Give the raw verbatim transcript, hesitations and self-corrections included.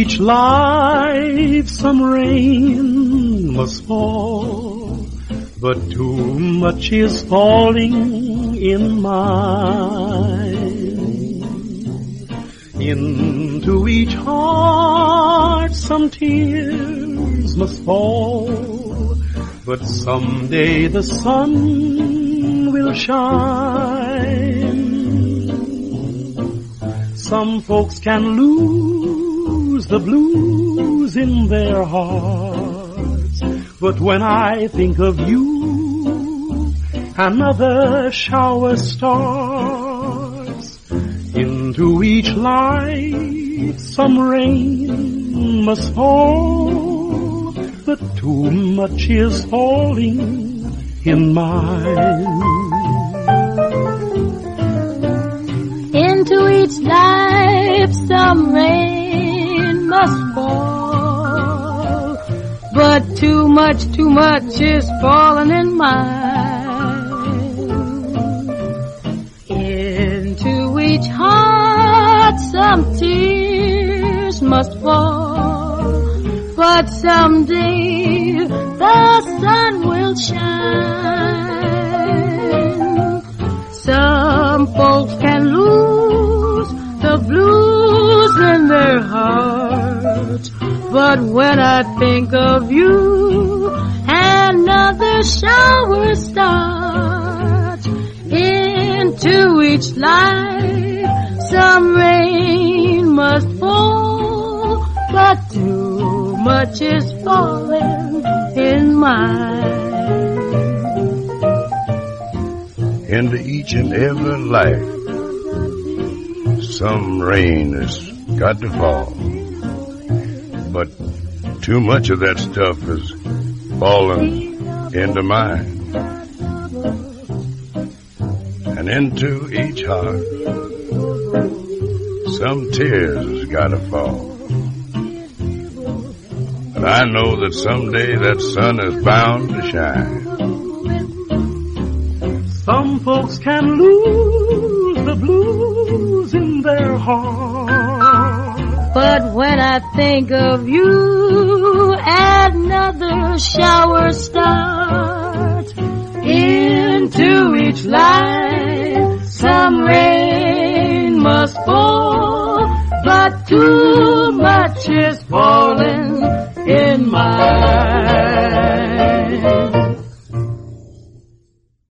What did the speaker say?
each life some rain must fall, but too much is falling in mine. Into each heart some tears must fall, but someday the sun will shine. Some folks can lose the blues in their hearts, but when I think of you, another shower starts. Into each life some rain must fall, but too much is falling in mine. Into each life some rain must fall, but too much, too much is falling in mine. Into each heart some tears must fall, but someday the sun will shine. Some folks can lose the blues in their hearts, but when I think of you, another shower starts. Into each life some rain must fall, but too much is falling in mine. Into each and every life some rain has got to fall, but too much of that stuff is falling into mine. And into each heart some tears has got to fall, but I know that someday that sun is bound to shine. Some folks can lose the blues in their heart, but when I think of you, another shower starts. Into each life some rain must fall, but too much is falling in mine.